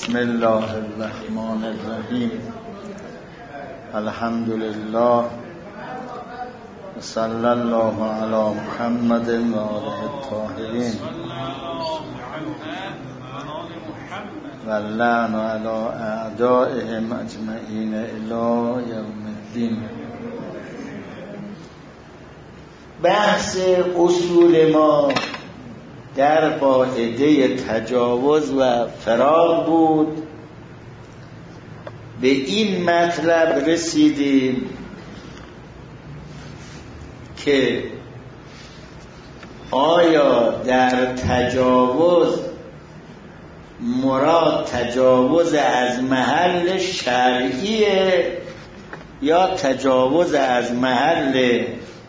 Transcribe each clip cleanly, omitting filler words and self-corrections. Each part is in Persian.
بسم الله الرحمن الرحیم. الحمد لله صلی الله علی محمد و آله الطاهرین و اللعن علی اعدائهم اجمعین الی یوم الدین. بحث اصول ما در قاعده تجاوز و فراق بود. به این مطلب رسیدیم که آیا در تجاوز مراد تجاوز از محل شرعیه یا تجاوز از محل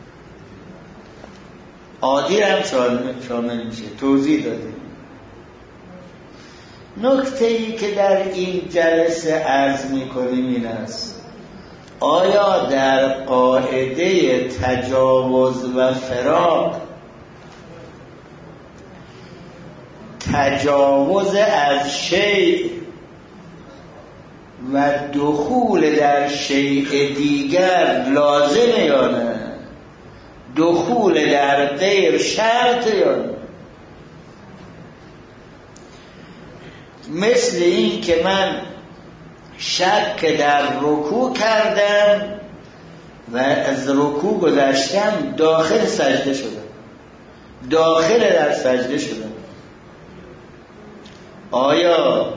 عادی هم شامل میشه. توضیح دادیم. نکته‌ای که در این جلسه عرض میکنیم این است: آیا در قاعده تجاوز و فراق تجاوز از شیء و دخول در شیء دیگر لازمه یا نه؟ دخول در غیر شرط یا نه؟ مثل این که من شک در رکوع کردم و از رکوع گذشتم، داخل سجده شدم، داخل در سجده شدم. آیا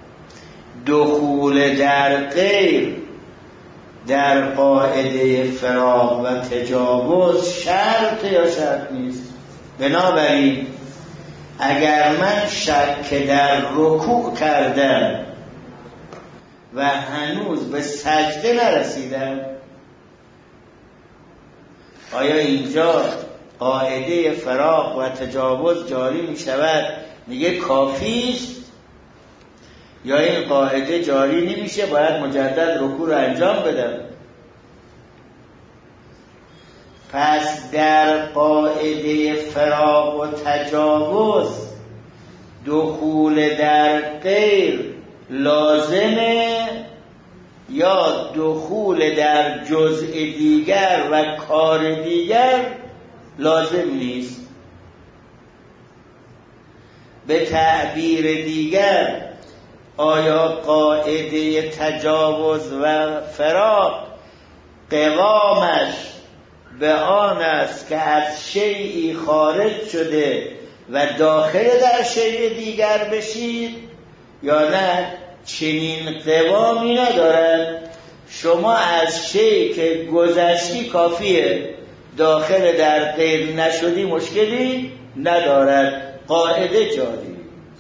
دخول در غیر در قاعده فراق و تجاوز شرط یا شرط نیست؟ بنابراین اگر من شک در رکوع کردم و هنوز به سجده نرسیدم، آیا اینجا قاعده فراق و تجاوز جاری می شود میگه کافیست، یا این قاعده جاری نمیشه باید مجدد رکوع رو انجام بدم؟ پس در قاعده فراق و تجاوز دخول در غیر لازمه یا دخول در جزء دیگر و کار دیگر لازم نیست؟ به تعبیر دیگر، آیا قاعده تجاوز و فراق قوامش به آن است که از شیئی خارج شده و داخل در شیء دیگر بشید، یا نه چنین قوامی ندارد؟ شما از شیئی که گذشتی کافیه، داخل در غیر نشدی مشکلی ندارد، قاعده جاری.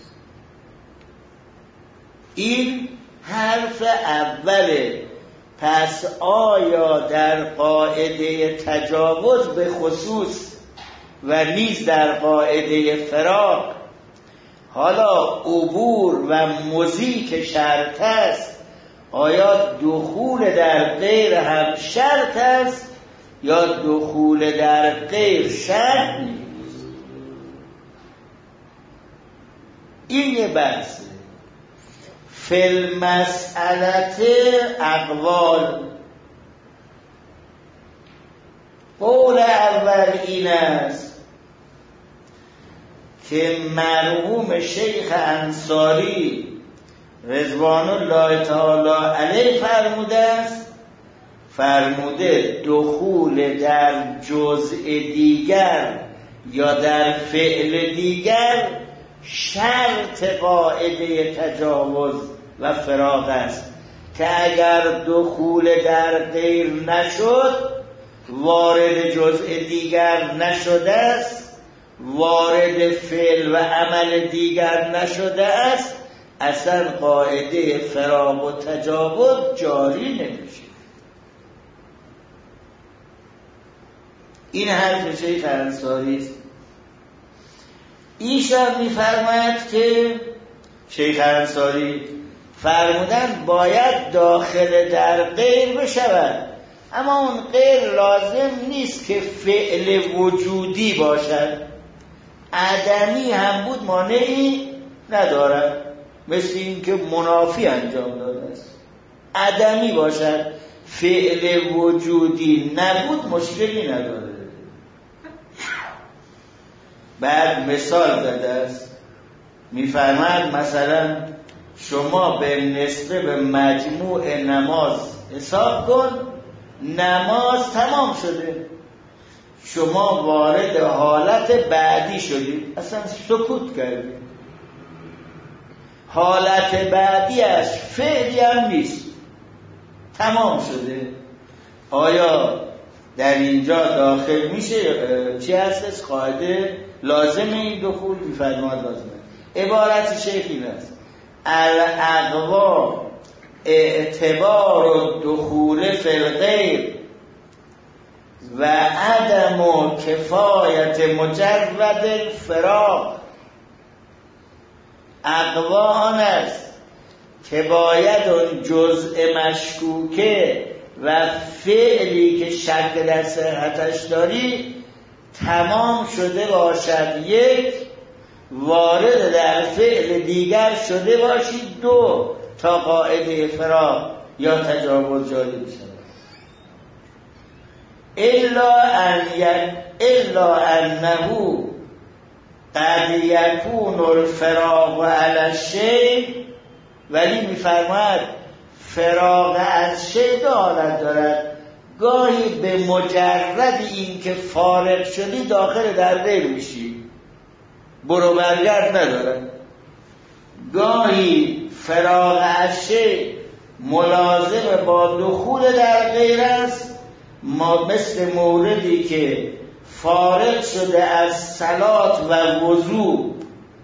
این حرف اوله. پس آیا در قاعده تجاوز به خصوص و نیز در قاعده فراق حالا عبور و مضی که شرط است، آیا دخول در غیر هم شرط است یا دخول در غیر شرط نیست؟ این یه بحثه. فی المسئلت اقوال. قول اول این است که مرحوم شیخ انصاری رضوان الله تعالی علیه فرموده است، فرموده دخول در جزء دیگر یا در فعل دیگر شرط قاعده تجاوز و فراق است، که اگر دخول در غیر نشد، وارد جزء دیگر نشده است، وارد فعل و عمل دیگر نشده است، اصلا قاعده فراق و تجاوز جاری نمیشه. این حرف شیخ انصاری است. ایشان می‌فرماید که شیخ انصاری فرمودن باید داخل در غیر بشود، اما اون غیر لازم نیست که فعل وجودی باشد، عدمی هم بود مانعی ندارد. مثل این که منافی انجام داده است. عدمی باشد، فعل وجودی نبود، مشکلی نداره. بعد مثال داده است، میفرماید مثلا شما به نسبه به مجموع نماز حساب کن، نماز تمام شده، شما وارد حالت بعدی شدید، اصلا سکوت کردید، حالت بعدی از فعلی هم نیست، تمام شده. آیا در اینجا داخل میشه چی هست؟ قاعده لازم این دخول میفرماد لازمه. عبارت شیخ این است: الاقوا اعتبار دخول فی الغیر و عدم کفایت مجرد الفراغ. اقوا آن است که باید اون جزء مشکوکه و فعلی که شک در صحتش داری تمام شده باشد، یک، وارد در فعل دیگر شده باشید، دو، تا قاعده فراغ یا تجاوز جاری بشود. الا انه قد یکون الفراغ علی الشیء، ولی میفرماید فراغ از شیء دو حالت دارد، گاهی به مجرد این که فارغ شدی داخل در غیر میشی، برو برگرد ندارد. گاهی فراغ از شیء ملازم با دخول در غیر است، ما مثل موردی که فارغ شده از صلات و وضو،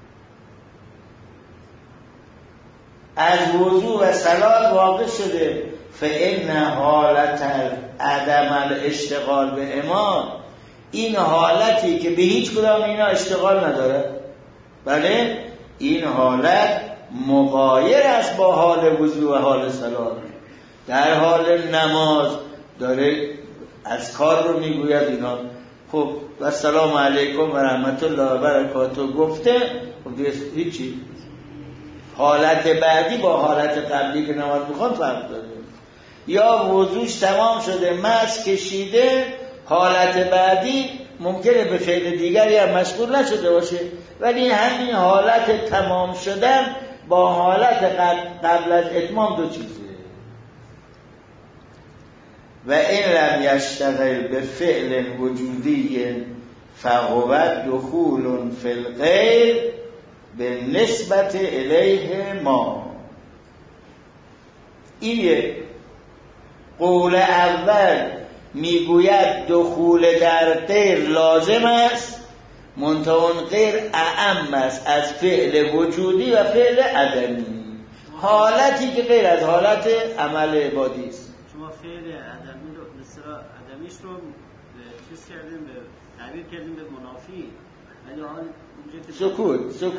از وضو و صلات واقع شده، فإن حالت عدم الاشتغال به امان، این حالتی که به هیچ کدام اینا اشتغال نداره، بله، این حالت مغایر است با حال وضو و حال صلات. در حال نماز داره از کار رو میگوید اینا، خب و السلام علیکم و رحمت الله و برکاته گفته، خب هیچی. حالت بعدی با حالت قبلی که نماز میخوان فرق داره. یا وضوش تمام شده، مس کشیده، حالت بعدی ممکنه به فعل دیگری هم مشغول نشده باشه، ولی همین حالت تمام شدن با حالت قبل از اتمام دو چیزه. و این لم یشتغل به فعل وجودی فهو دخول فی الغیر به نسبت الیه ما. این قول اول میگوید دخول در غیر لازم است، منتها اون غیر اعم است از فعل وجودی و فعل عدمی، حالتی که غیر از حالت عمل عبادی است. شما فعل عدمی رو مثلا عدمیش رو چیز کردیم، به تعبیر کردیم به منافی، ولی حال سکوت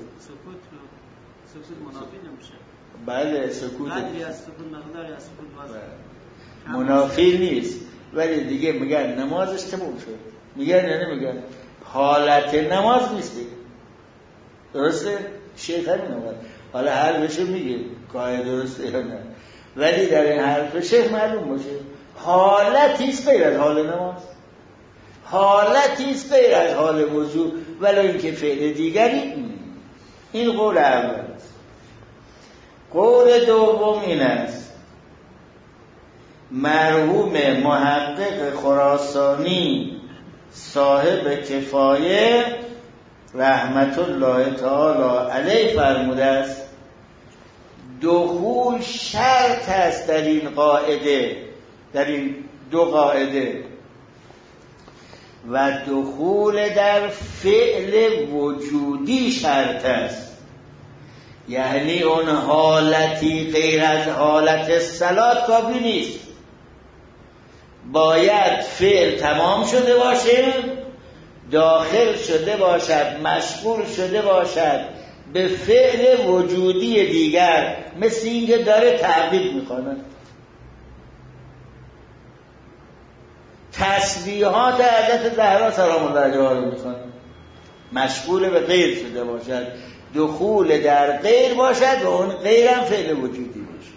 منافی نمیشه. بله سکوت قدری از سکوت مقداری از سکوت منافی نیست، ولی دیگه میگن نمازش تموم شد، میگن یا نمیگن حالت نماز نیست دیگه. درسته؟ شیخ همین اومد، حالا حرفش میگه که درسته یا نه، ولی در این حرف شیخ معلوم باشه حالتیست غیر از حال نماز، حالتیست غیر از حال وضو، ولی اینکه فعل دیگری. این قول اول است. قول دوم این است: مرحوم محقق خراسانی صاحب کفایه رحمت الله تعالی علیه فرموده است دخول شرط است در این قاعده، در این دو قاعده، و دخول در فعل وجودی شرط است، یعنی اون حالتی غیر از حالت صلات کافی نیست، باید فعل تمام شده باشه، داخل شده باشد، مشغول شده باشد به فعل وجودی دیگر، مثل اینکه داره تعقیب میکنه. تسبیحات حضرت زهرا سلام الله علیها رو میکنه، مشغول به غیر شده باشد، دخول در غیر باشد و اون غیر هم فعل وجودی باشه.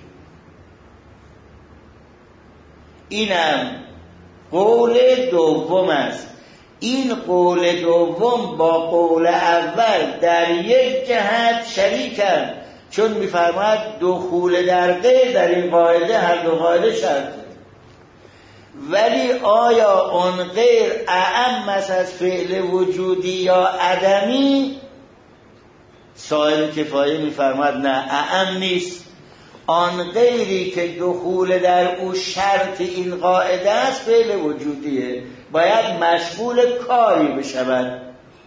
اینم قول دوم است. این قول دوم با قول اول در یک جهت شریکند، چون می‌فرماید دخول در غیر در این قاعده هر دو قاعده شرطه. ولی آیا اون غیر اعم است از فعل وجودی یا عدمی؟ صاحب کفایه می‌فرماید نه، اعم نیست. آن غیری که دخول در او شرط این قاعده است فعل وجودیه، باید مشغول کاری بشود،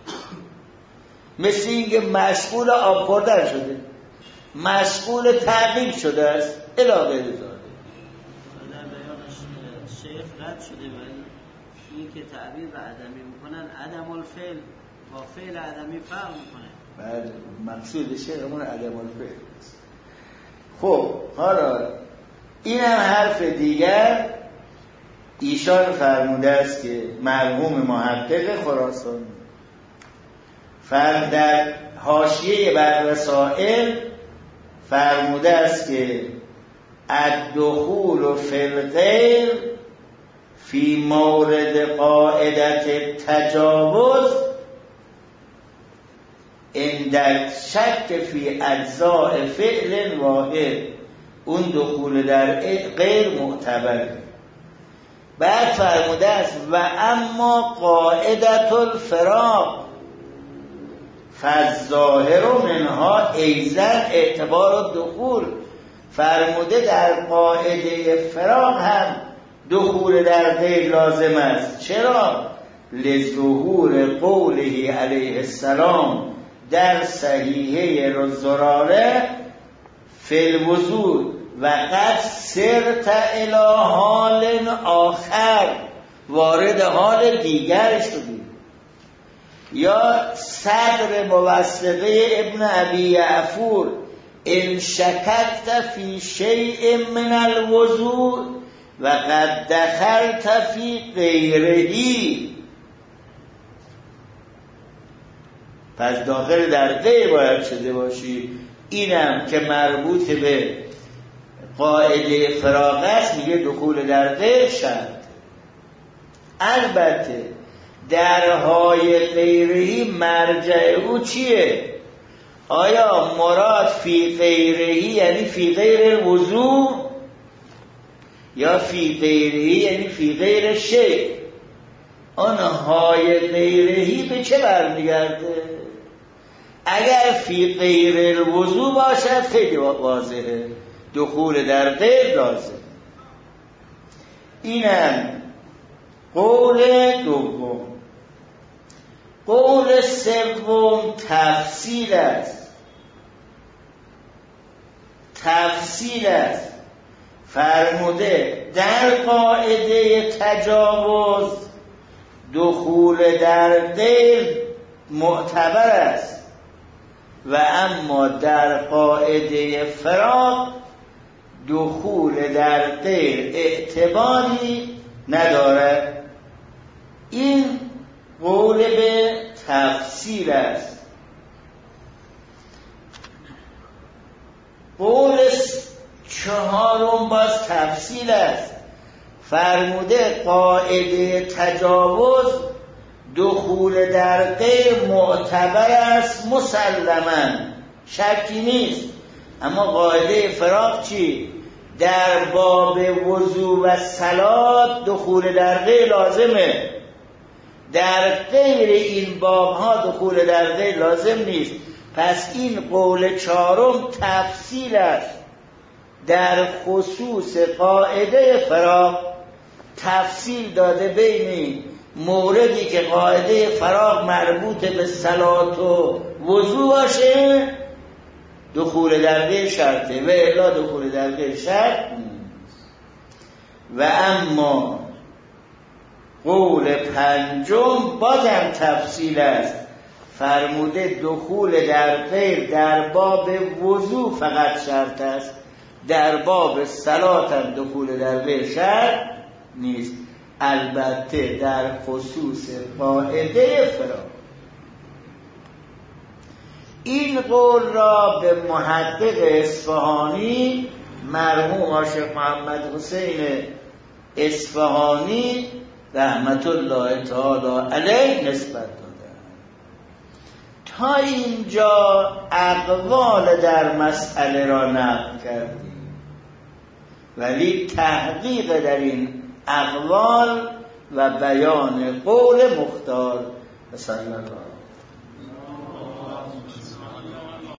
مثل اینکه مشغول آب خوردن شده، مشغول تعقیب شده است الی غیر ذلک. در بیانش شیخ رد شده، ولی این که تعبیر به عدمی میکنن عدم الفعل با فعل عدمی فرق میکنه. بله، مقصود شیخمون عدم الفعل است. خب حالا این هم حرف دیگر ایشان فرموده است که مرحوم محقق خراسانی در حاشیه بر رسائل فرموده است که الدخول فی الغیر فی مورد قاعدت تجاوز عند شک فی اجزاء فعل واحد، اون دخول در غیر معتبره. بعد فرموده است و اما قاعدت الفراق فالظاهر منها ایضا اعتبار الدخول. فرموده در قاعده فراق هم دخول در غیر لازم است. چرا؟ لظهور قوله علیه السلام در صحیحه الزراره فی الوضوء و قد سرت الی حال آخر، وارد حال دیگر شدی. یا صدر موثقه ابن ابی یعفور ان شککت فی شیء من الوضوء و قد دخلت فی غیره، پس داخل در غیر باید شده باشی. اینم که مربوط به قاعده فراق است، میگه دخول در غیر شرط. البته درهای غیرهی مرجع او چیه؟ آیا مراد فی غیرهی یعنی فی غیر الوضوء، یا فی غیرهی یعنی فی غیر شیء؟ آنهای غیرهی به چه برمیگرده؟ اگر فی غیر الوضوء باشد خیلی واضحه، دخول در غیر لازم. اینم قول دوم. قول سوم تفصیل است. تفصیل است. فرموده در قاعده تجاوز دخول در غیر معتبر است و اما در قاعده فراق دخول در غیر اعتباری ندارد. این قول به تفسیر است. قول چهارم باز تفصیل است. فرموده قاعده تجاوز دخول در غیر معتبر است مسلما، شکی نیست. اما قاعده فراق چی؟ در باب وضو و صلات دخول در غیر لازمه، در غیر این باب ها دخول در غیر لازم نیست. پس این قول چهارم تفصیل است. در خصوص قاعده فراق تفصیل داده بین موردی که قاعده فراق مربوط به صلات و وضو باشه دخول در غیر شرطه و الا دخول در غیر شرط نیست. و اما قول پنجم بازم تفصیل است. فرموده دخول در غیر در باب وضو فقط شرط است، در باب صلات هم دخول در غیر شرط نیست، البته در خصوص قاعده فراق. این قول را به محقق اصفهانی مرحوم عاشق محمد حسین اصفهانی رحمت الله تعالی علیه نسبت دادن. تا اینجا اقوال در مسئله را نقل کردیم، ولی تحقیق در این اقوال و بیان قول مختار صلی الله